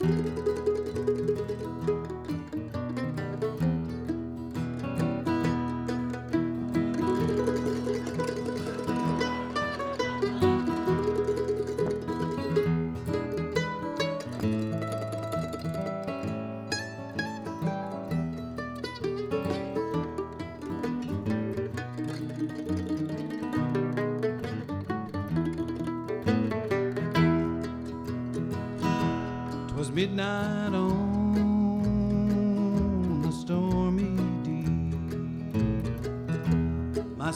'Twas midnight on a stormy deep. My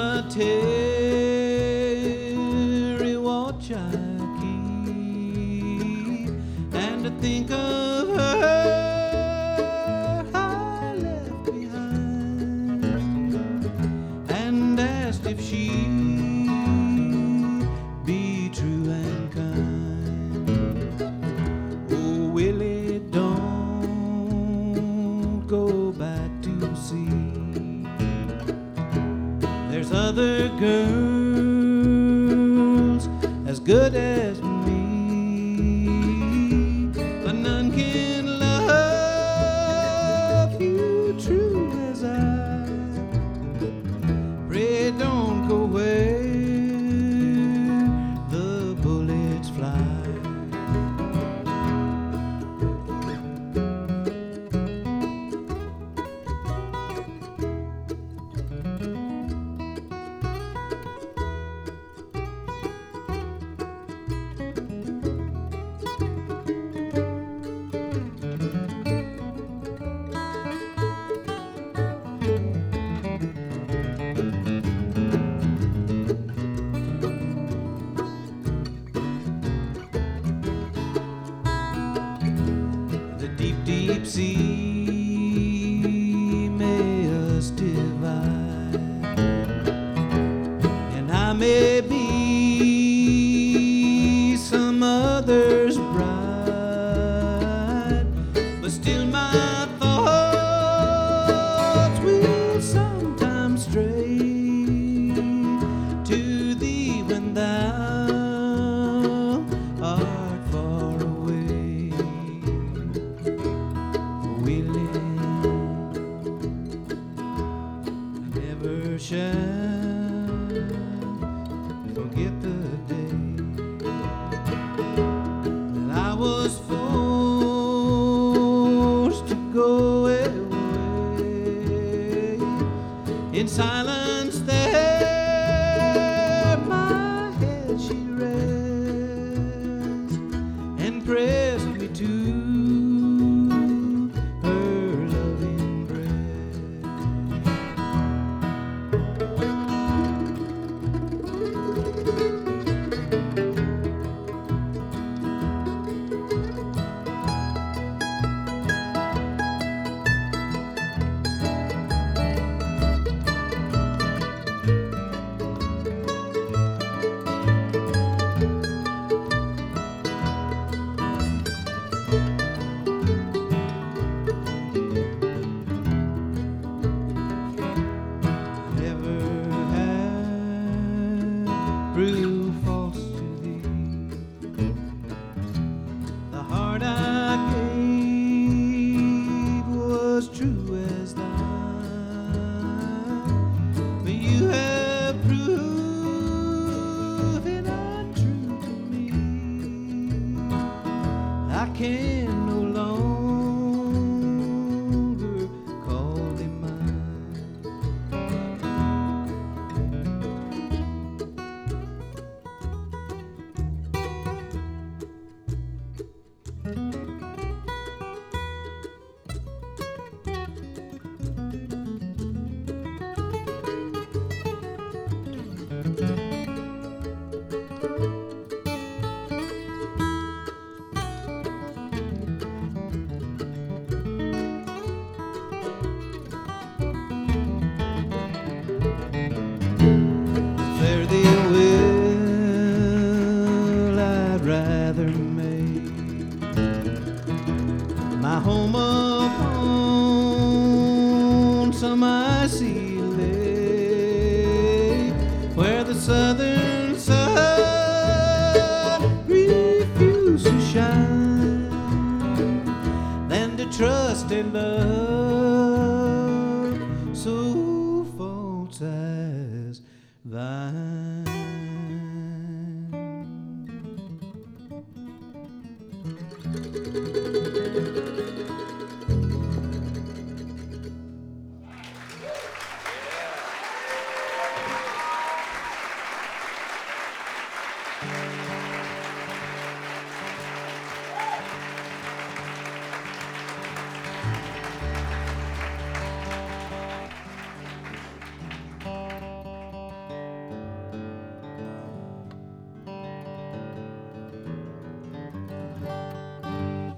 solitary watch I keep, and to think of her I left behind, and asked if she'd be true and kind. Oh, Willie, don't go back to sea. There's other girls as good as me, but none can love you true as I. Pray don't go where the bullets fly. Deep sea may us divide, and I may be some other's bride, but still my thoughts will sometimes stray to thee when thou art far away. Willie, I never shall forget the day that I was forced to go away. In silence there my head she rests and pressed me to grew false to thee. The heart I gave was true as thine, but you have proven untrue to me. I can no longer call thee mine. Fare thee well, I'd rather make my home upon some icy lake, where the southern sun refused to shine, just a love so false as thine.